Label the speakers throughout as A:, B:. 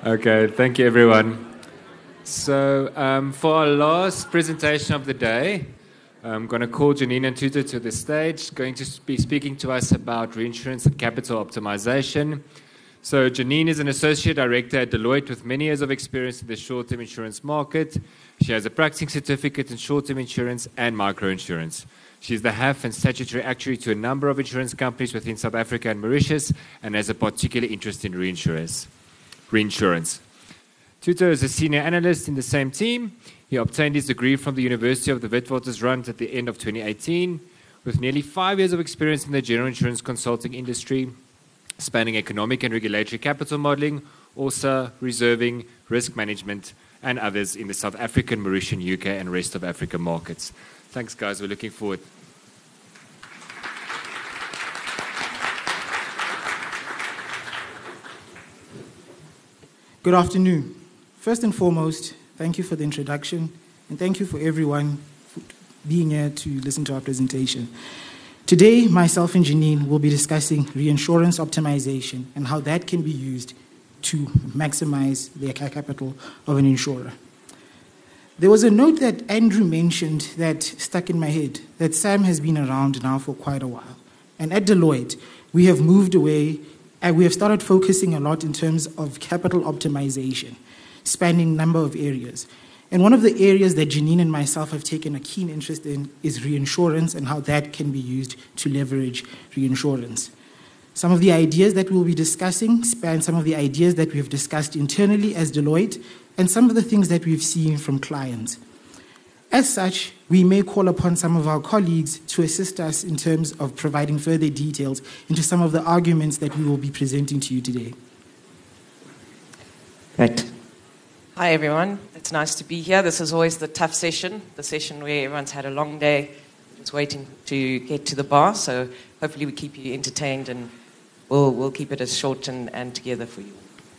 A: Okay, thank you everyone. So for our last presentation of the day, I'm going to call Janine and Tutu to the stage, going to be speaking to us about reinsurance and capital optimization. So Janine is an associate director at Deloitte with many years of experience in the short-term insurance market. She has a practicing certificate in short-term insurance and microinsurance. She's the HAF and statutory actuary to a number of insurance companies within South Africa and Mauritius and has a particular interest in reinsurance. Tutu is a senior analyst in the same team. He obtained his degree from the University of the Witwatersrand at the end of 2018, with nearly 5 years of experience in the general insurance consulting industry, spanning economic and regulatory capital modeling, also reserving, risk management, and others in the South African, Mauritian, UK, and rest of Africa markets. Thanks, guys. We're looking forward.
B: Good afternoon. First and foremost, thank you for the introduction, and thank you for everyone for being here to listen to our presentation. Today, myself and Janine will be discussing reinsurance optimization and how that can be used to maximize the capital of an insurer. There was a note that Andrew mentioned that stuck in my head, that Sam has been around now for quite a while. And at Deloitte, we have moved away and we have started focusing a lot in terms of capital optimization, spanning a number of areas. And one of the areas that Janine and myself have taken a keen interest in is reinsurance and how that can be used to leverage reinsurance. Some of the ideas that we'll be discussing span some of the ideas that we have discussed internally as Deloitte and some of the things that we've seen from clients. As such, we may call upon some of our colleagues to assist us in terms of providing further details into some of the arguments that we will be presenting to you today.
C: Right. Hi, everyone. It's nice to be here. This is always the tough session, the session where everyone's had a long day, just waiting to get to the bar. So hopefully we keep you entertained and we'll keep it as short and together for you.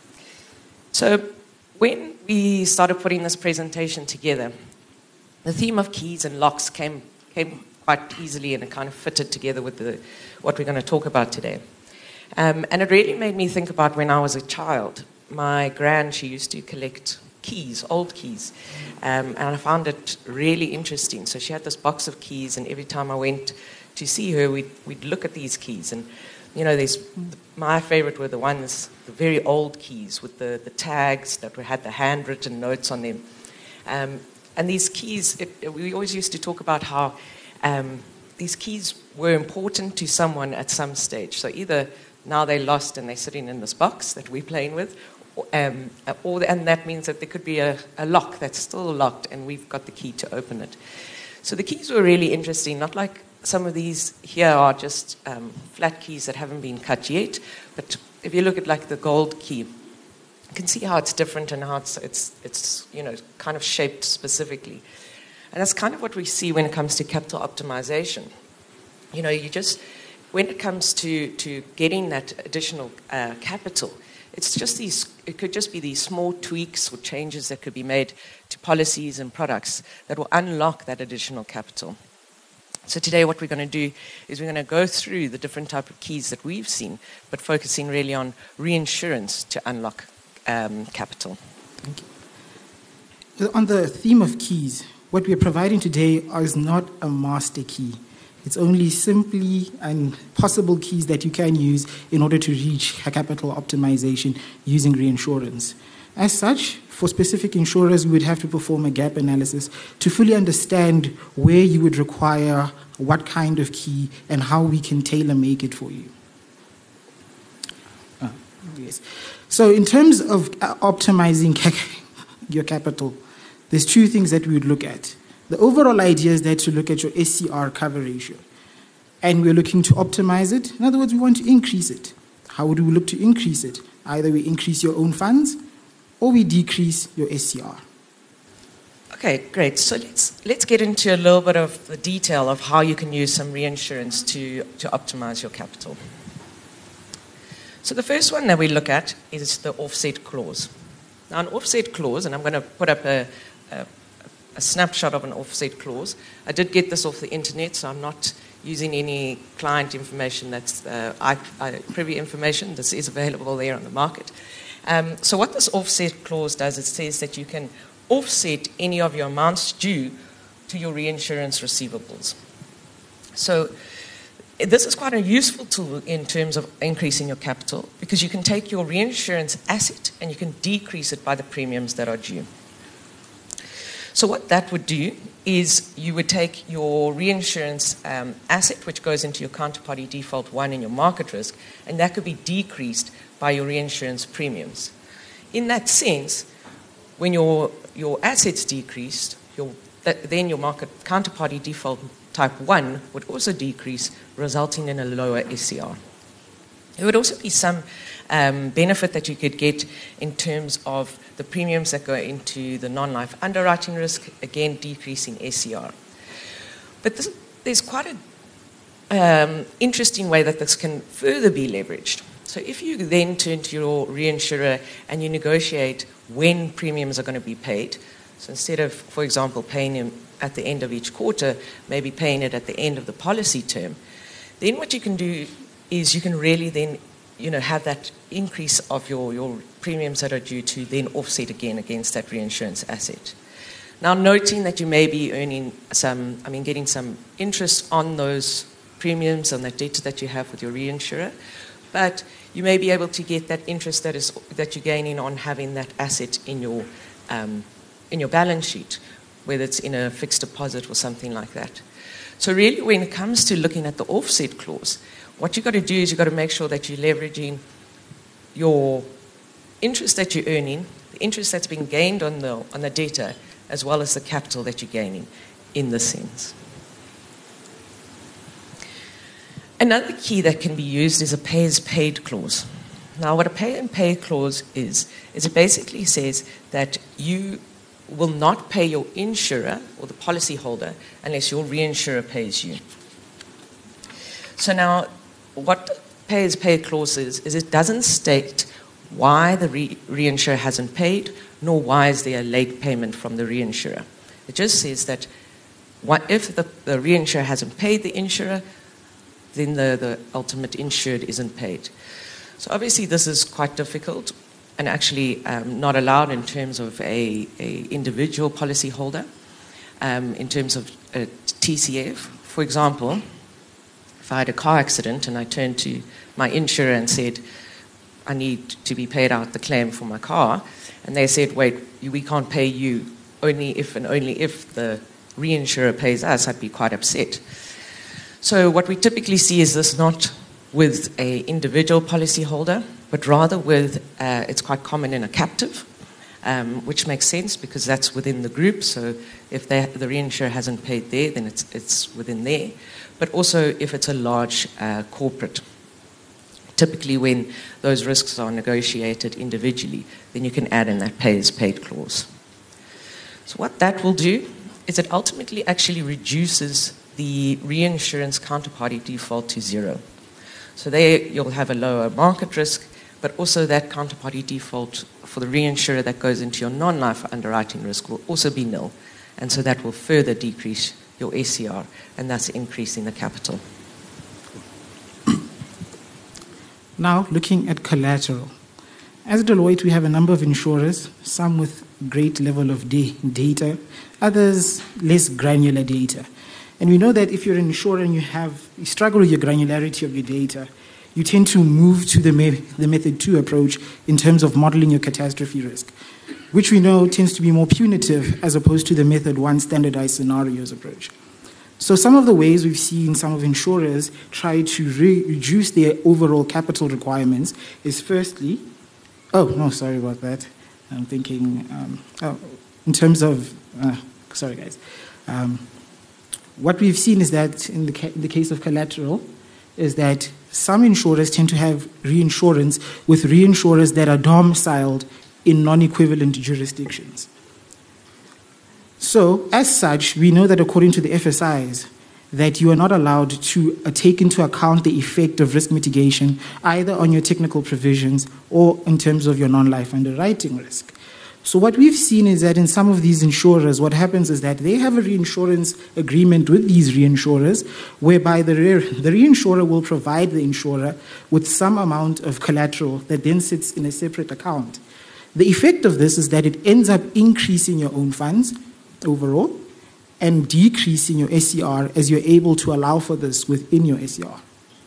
C: So when we started putting this presentation together, the theme of keys and locks came quite easily and it kind of fitted together with what we're going to talk about today. And it really made me think about when I was a child. My gran, she used to collect keys, old keys, and I found it really interesting. So she had this box of keys, and every time I went to see her, we'd look at these keys. And, you know, my favorite were the ones, the very old keys with the tags that had the handwritten notes on them. And these keys, we always used to talk about how these keys were important to someone at some stage. So either now they're lost and they're sitting in this box that we're playing with, and that means that there could be a lock that's still locked and we've got the key to open it. So the keys were really interesting, not like some of these here are just flat keys that haven't been cut yet, but if you look at like the gold key, you can see how it's different and how it's you know, kind of shaped specifically. And that's kind of what we see when it comes to capital optimization. You know, when it comes to getting that additional capital, it could just be these small tweaks or changes that could be made to policies and products that will unlock that additional capital. So today what we're going to do is we're going to go through the different type of keys that we've seen, but focusing really on reinsurance to unlock capital.
B: Thank you. On the theme of keys, what we're providing today is not a master key. It's only simply and possible keys that you can use in order to reach capital optimization using reinsurance. As such, for specific insurers, we would have to perform a gap analysis to fully understand where you would require what kind of key and how we can tailor-make it for you. Yes. So in terms of optimizing your capital, there's two things that we would look at. The overall idea is that to look at your SCR cover ratio. And we're looking to optimize it. In other words, we want to increase it. How would we look to increase it? Either we increase your own funds or we decrease your SCR.
C: Okay, great. So let's get into a little bit of the detail of how you can use some reinsurance to optimize your capital. So the first one that we look at is the offset clause. Now, an offset clause, and I'm going to put up a snapshot of an offset clause. I did get this off the internet, so I'm not using any client information that's privy information. This is available there on the market. So what this offset clause does, it says that you can offset any of your amounts due to your reinsurance receivables. So this is quite a useful tool in terms of increasing your capital, because you can take your reinsurance asset and you can decrease it by the premiums that are due. So what that would do is you would take your reinsurance asset, which goes into your counterparty default 1 and your market risk, and that could be decreased by your reinsurance premiums. In that sense, when your assets decreased, then your market counterparty default type 1 would also decrease, resulting in a lower SCR. There would also be some benefit that you could get in terms of the premiums that go into the non-life underwriting risk, again decreasing SCR. But there's quite an interesting way that this can further be leveraged. So if you then turn to your reinsurer and you negotiate when premiums are going to be paid, so instead of, for example, paying them at the end of each quarter, maybe paying it at the end of the policy term, then what you can do is you can really then have that increase of your premiums that are due to then offset again against that reinsurance asset. Now, noting that you may be earning getting some interest on those premiums, on that debt that you have with your reinsurer, but you may be able to get that interest that you're gaining on having that asset in your balance sheet, whether it's in a fixed deposit or something like that. So really, when it comes to looking at the offset clause, what you've got to do is you've got to make sure that you're leveraging your interest that you're earning, the interest that's being gained on the debtor, as well as the capital that you're gaining in this sense. Another key that can be used is a pay-as-paid clause. Now, what a pay-and-pay clause is it basically says that you will not pay your insurer or the policyholder unless your reinsurer pays you. So now, what pay-as-paid clause is it doesn't state why the reinsurer hasn't paid, nor why is there a late payment from the reinsurer. It just says that if the reinsurer hasn't paid the insurer, then the ultimate insured isn't paid. So obviously this is quite difficult and actually not allowed in terms of a individual policyholder. In terms of a TCF, for example, if I had a car accident and I turned to my insurer and said, I need to be paid out the claim for my car, and they said, wait, we can't pay you only if the reinsurer pays us, I'd be quite upset. So what we typically see is this not with an individual policyholder, but rather with, it's quite common in a captive, which makes sense because that's within the group. So if the reinsurer hasn't paid there, then it's within there. But also if it's a large corporate. Typically when those risks are negotiated individually, then you can add in that pay-as-paid clause. So what that will do is it ultimately actually reduces the reinsurance counterparty default to 0. So there you'll have a lower market risk, but also that counterparty default for the reinsurer that goes into your non-life underwriting risk will also be nil. And so that will further decrease your SCR and thus increasing the capital.
B: Now, looking at collateral. As Deloitte, we have a number of insurers, some with great level of data, others less granular data. And we know that if you're an insurer and you struggle with your granularity of your data, you tend to move to the method 2 approach in terms of modeling your catastrophe risk, which we know tends to be more punitive as opposed to the method 1 standardized scenarios approach. So some of the ways we've seen some of insurers try to reduce their overall capital requirements is firstly, sorry about that. I'm thinking, in terms of, sorry guys. What we've seen is that in the case of collateral is that some insurers tend to have reinsurance with reinsurers that are domiciled in non-equivalent jurisdictions. So, as such, we know that according to the FSIs, that you are not allowed to take into account the effect of risk mitigation either on your technical provisions or in terms of your non-life underwriting risk. So what we've seen is that in some of these insurers, what happens is that they have a reinsurance agreement with these reinsurers, whereby the reinsurer will provide the insurer with some amount of collateral that then sits in a separate account. The effect of this is that it ends up increasing your own funds overall and decreasing your SCR as you're able to allow for this within your SCR.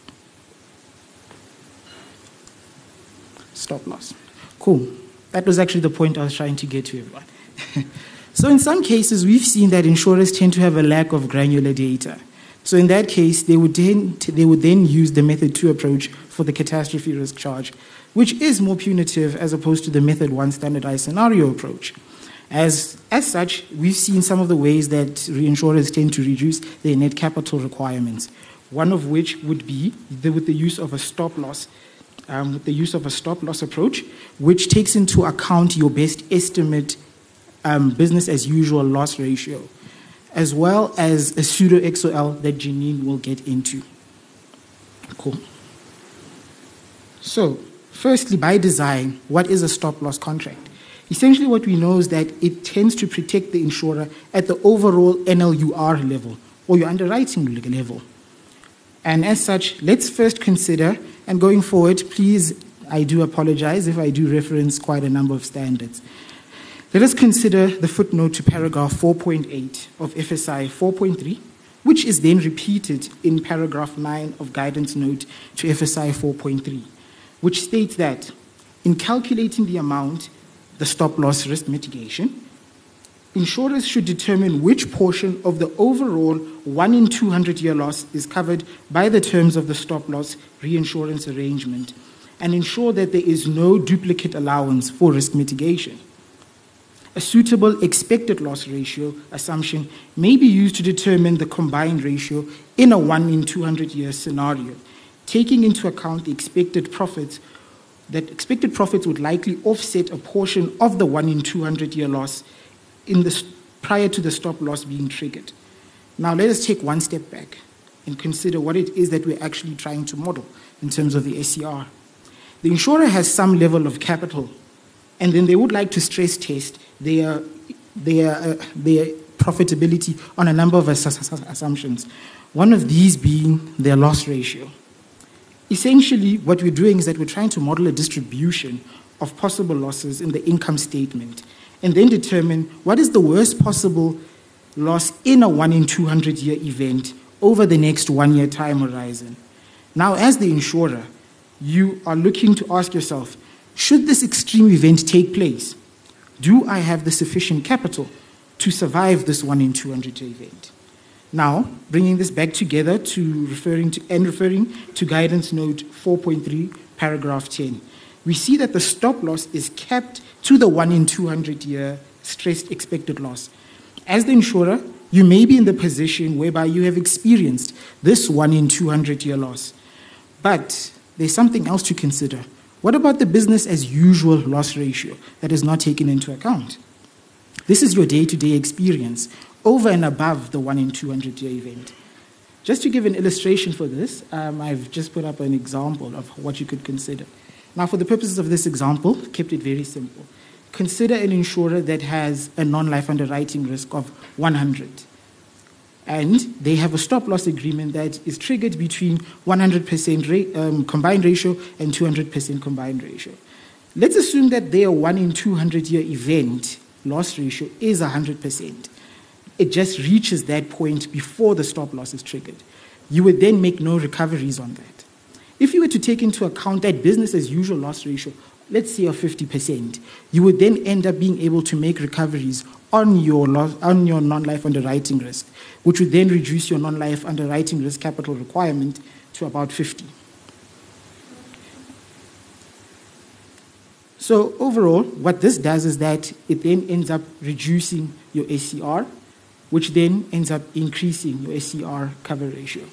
B: Stop loss. Cool. That was actually the point I was trying to get to, everyone. So in some cases, we've seen that insurers tend to have a lack of granular data. So in that case, they would then use the method 2 approach for the catastrophe risk charge, which is more punitive as opposed to the method 1 standardized scenario approach. As such, we've seen some of the ways that reinsurers tend to reduce their net capital requirements, one of which would be with the use of a stop loss approach, which takes into account your best estimate business as usual loss ratio, as well as a pseudo XOL that Janine will get into. Cool. So, firstly, by design, what is a stop loss contract? Essentially, what we know is that it tends to protect the insurer at the overall NLUR level, or your underwriting level. And as such, let's first consider, and going forward, please, I do apologize if I do reference quite a number of standards. Let us consider the footnote to paragraph 4.8 of FSI 4.3, which is then repeated in paragraph 9 of guidance note to FSI 4.3, which states that in calculating the amount, the stop loss risk mitigation, insurers should determine which portion of the overall 1 in 200-year loss is covered by the terms of the stop loss reinsurance arrangement and ensure that there is no duplicate allowance for risk mitigation. A suitable expected loss ratio assumption may be used to determine the combined ratio in a 1 in 200-year scenario, taking into account the expected profits would likely offset a portion of the 1 in 200-year loss prior to the stop loss being triggered. Now let us take one step back and consider what it is that we're actually trying to model in terms of the SCR. The insurer has some level of capital, and then they would like to stress test their profitability on a number of assumptions, one of these being their loss ratio. Essentially, what we're doing is that we're trying to model a distribution of possible losses in the income statement and then determine what is the worst possible loss in a 1 in 200-year event over the next 1 year time horizon. Now, as the insurer, you are looking to ask yourself, should this extreme event take place, do I have the sufficient capital to survive this 1 in 200-year event? Now, bringing this back together to referring to guidance note 4.3, paragraph 10, we see that the stop loss is capped to the 1 in 200-year stressed expected loss. As the insurer, you may be in the position whereby you have experienced this 1 in 200-year loss. But there's something else to consider. What about the business as usual loss ratio that is not taken into account? This is your day-to-day experience over and above the 1 in 200-year event. Just to give an illustration for this, I've just put up an example of what you could consider. Now, for the purposes of this example, kept it very simple. Consider an insurer that has a non-life underwriting risk of 100. And they have a stop-loss agreement that is triggered between 100% combined ratio and 200% combined ratio. Let's assume that their 1 in 200-year event loss ratio is 100%. It just reaches that point before the stop-loss is triggered. You would then make no recoveries on that. If you were to take into account that business-as-usual loss ratio, let's say of 50%, you would then end up being able to make recoveries on your non-life underwriting risk, which would then reduce your non-life underwriting risk capital requirement to about 50. So overall, what this does is that it then ends up reducing your SCR, which then ends up increasing your SCR cover ratio.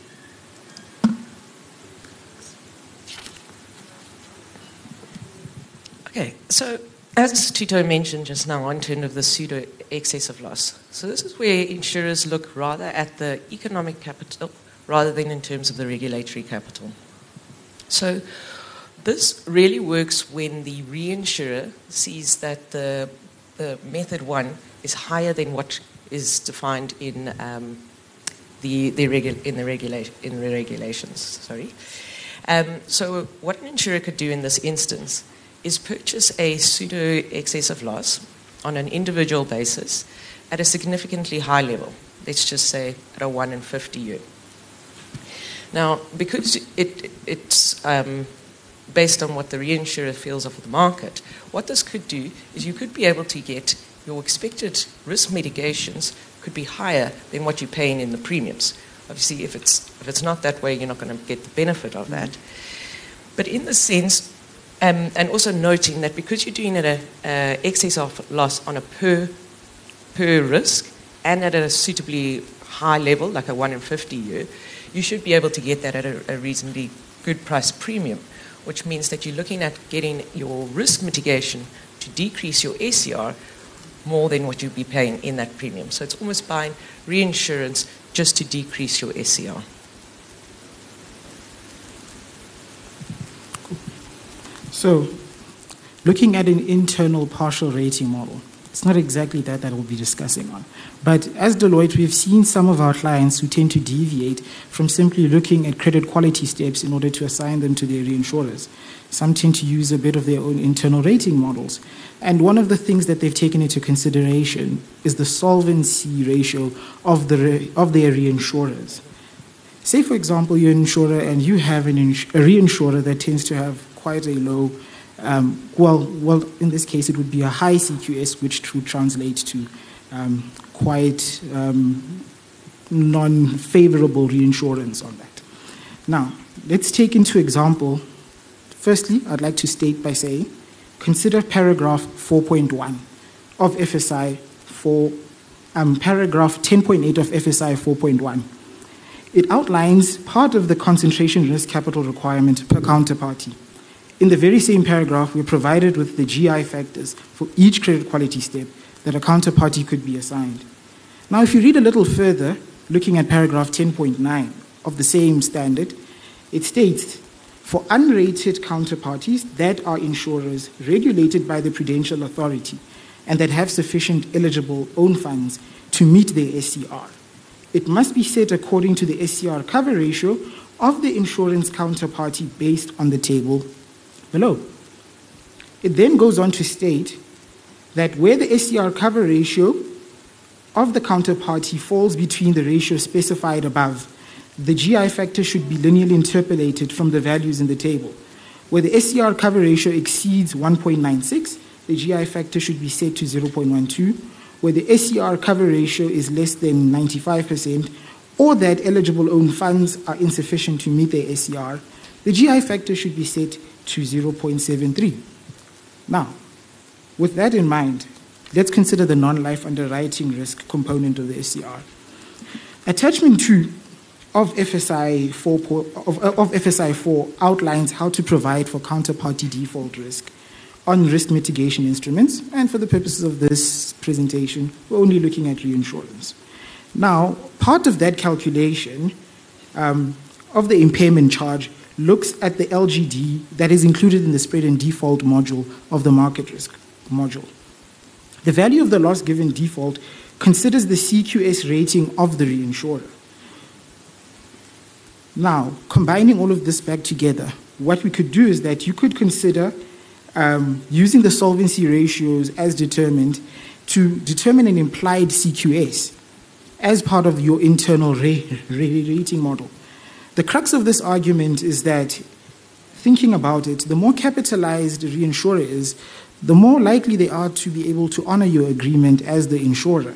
C: Okay, so as Tito mentioned just now in terms of the pseudo excessive loss, so this is where insurers look rather at the economic capital rather than in terms of the regulatory capital. So this really works when the reinsurer sees that the the method one is higher than what is defined in the regulations. Sorry. So what an insurer could do in this instance is purchase a pseudo excess of loss on an individual basis at a significantly high level. Let's just say at a 1 in 50 year. Now, because it's based on what the reinsurer feels of the market, what this could do is you could be able to get your expected risk mitigations could be higher than what you're paying in the premiums. Obviously, if it's not that way, you're not going to get the benefit of that. But in the sense, and also noting that because you're doing it at an excess of loss on a per risk and at a suitably high level, like a 1 in 50 year, you should be able to get that at a reasonably good price premium, which means that you're looking at getting your risk mitigation to decrease your SCR more than what you'd be paying in that premium. So it's almost buying reinsurance just to decrease your SCR.
B: So, looking at an internal partial rating model, it's not exactly that we'll be discussing on. But as Deloitte, we've seen some of our clients who tend to deviate from simply looking at credit quality steps in order to assign them to their reinsurers. Some tend to use a bit of their own internal rating models. And one of the things that they've taken into consideration is the solvency ratio of their reinsurers. Say, for example, you're an insurer and you have a reinsurer that tends to have quite a low, well, in this case, it would be a high CQS, which would translate to quite non-favorable reinsurance on that. Now, let's take into example, firstly, I'd like to state by saying, consider paragraph 4.1 of FSI 4, paragraph 10.8 of FSI 4.1. It outlines part of the concentration risk capital requirement per counterparty. In the very same paragraph, we're provided with the GI factors for each credit quality step that a counterparty could be assigned. Now, if you read a little further, looking at paragraph 10.9 of the same standard, it states, for unrated counterparties that are insurers regulated by the Prudential Authority and that have sufficient eligible own funds to meet their SCR, it must be set according to the SCR cover ratio of the insurance counterparty based on the table below. It then goes on to state that where the SCR cover ratio of the counterparty falls between the ratio specified above, the GI factor should be linearly interpolated from the values in the table. Where the SCR cover ratio exceeds 1.96, the GI factor should be set to 0.12. Where the SCR cover ratio is less than 95%, or that eligible own funds are insufficient to meet their SCR, the GI factor should be set to 0.73. Now, with that in mind, let's consider the non-life underwriting risk component of the SCR. Attachment 2 of FSI 4 outlines how to provide for counterparty default risk on risk mitigation instruments, and for the purposes of this presentation, we're only looking at reinsurance. Now, part of that calculation of the impairment charge looks at the LGD that is included in the spread and default module of the market risk module. The value of the loss given default considers the CQS rating of the reinsurer. Now, combining all of this back together, what we could do is that you could consider using the solvency ratios as determined to determine an implied CQS as part of your internal rating model. The crux of this argument is that, thinking about it, the more capitalized the reinsurer is, the more likely they are to be able to honor your agreement as the insurer.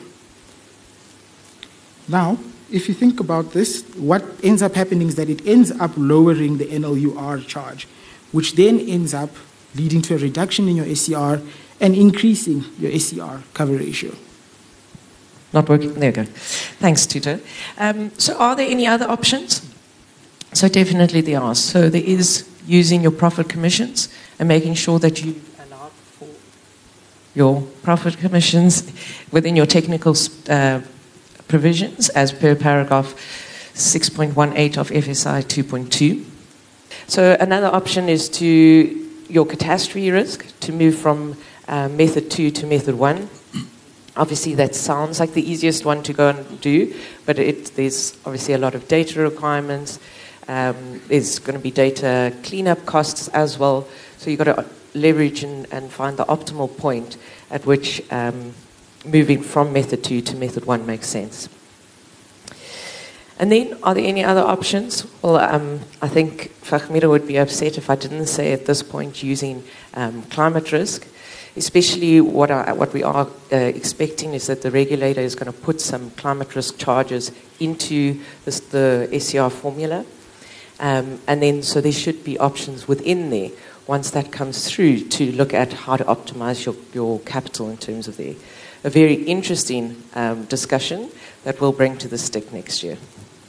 B: Now, if you think about this, what ends up happening is that it ends up lowering the NLUR charge, which then ends up leading to a reduction in your SCR and increasing your SCR cover ratio.
C: Not working? There you go. Thanks, Tuto. So are there any other options? So definitely there are. So there is using your profit commissions and making sure that you allow for your profit commissions within your technical provisions as per paragraph 6.18 of FSI 2.2. So another option is to your catastrophe risk to move from method 2 to method 1. Obviously, that sounds like the easiest one to go and do, but there's obviously a lot of data requirements. There's going to be data cleanup costs as well. So you've got to leverage and find the optimal point at which moving from method 2 to method 1 makes sense. And then, are there any other options? Well, I think Fahmira would be upset if I didn't say at this point using climate risk. Especially what we are expecting is that the regulator is going to put some climate risk charges into the SCR formula. And then, so there should be options within there, once that comes through, to look at how to optimize your capital in terms of a very interesting discussion that we'll bring to the stick next year.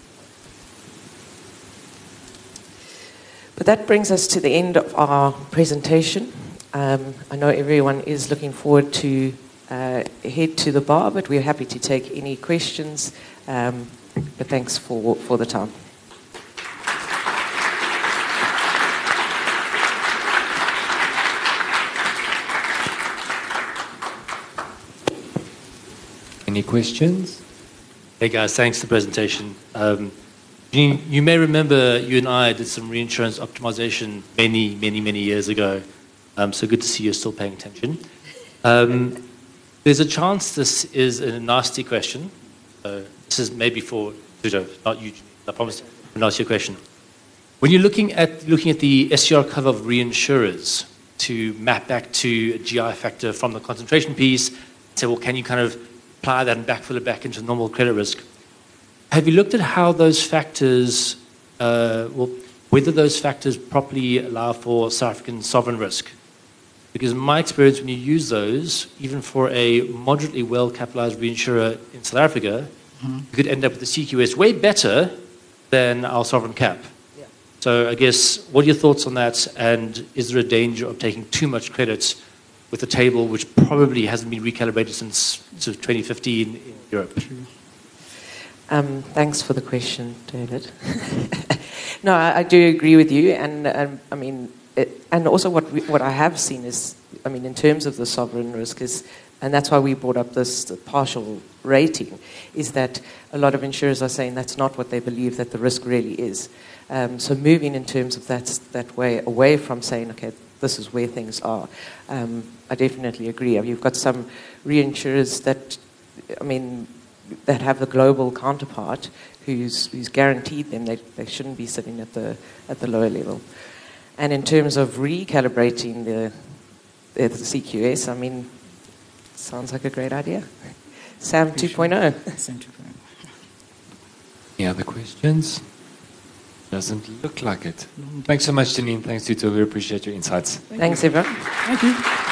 C: But that brings us to the end of our presentation. I know everyone is looking forward to head to the bar, but we're happy to take any questions. But thanks for the time.
A: Any questions?
D: Hey guys, thanks for the presentation. You may remember you and I did some reinsurance optimization many years ago. So good to see you're still paying attention. There's a chance this is a nasty question. This is maybe for Tuto, not you. I promise to ask you a question. When you're looking at the SCR cover of reinsurers to map back to a GI factor from the concentration piece, say, well, can you kind of apply that and backfill it back into normal credit risk? Have you looked at how those factors, whether those factors properly allow for South African sovereign risk? Because in my experience, when you use those, even for a moderately well-capitalized reinsurer in South Africa, you could end up with a CQS way better than our sovereign cap. Yeah. So I guess, what are your thoughts on that? And is there a danger of taking too much credit with a table which probably hasn't been recalibrated since sort of 2015 in Europe?
C: Thanks for the question, David. No, I do agree with you, and I mean, and also what I have seen is, I mean, in terms of the sovereign risk is, and that's why we brought up this partial rating, is that a lot of insurers are saying that's not what they believe that the risk really is. So moving in terms of that way away from saying, okay, this is where things are, I definitely agree. I mean, you've got some reinsurers that, I mean, that have the global counterpart who's guaranteed them they shouldn't be sitting at the lower level. And in terms of recalibrating the CQS, I mean, sounds like a great idea. SAM 2.0.
B: SAM 2.0.
A: Any other questions? Doesn't look like it. Thanks so much, Janine. Thanks, Tuto. We appreciate your insights.
C: Thanks, everyone.
B: Thank you.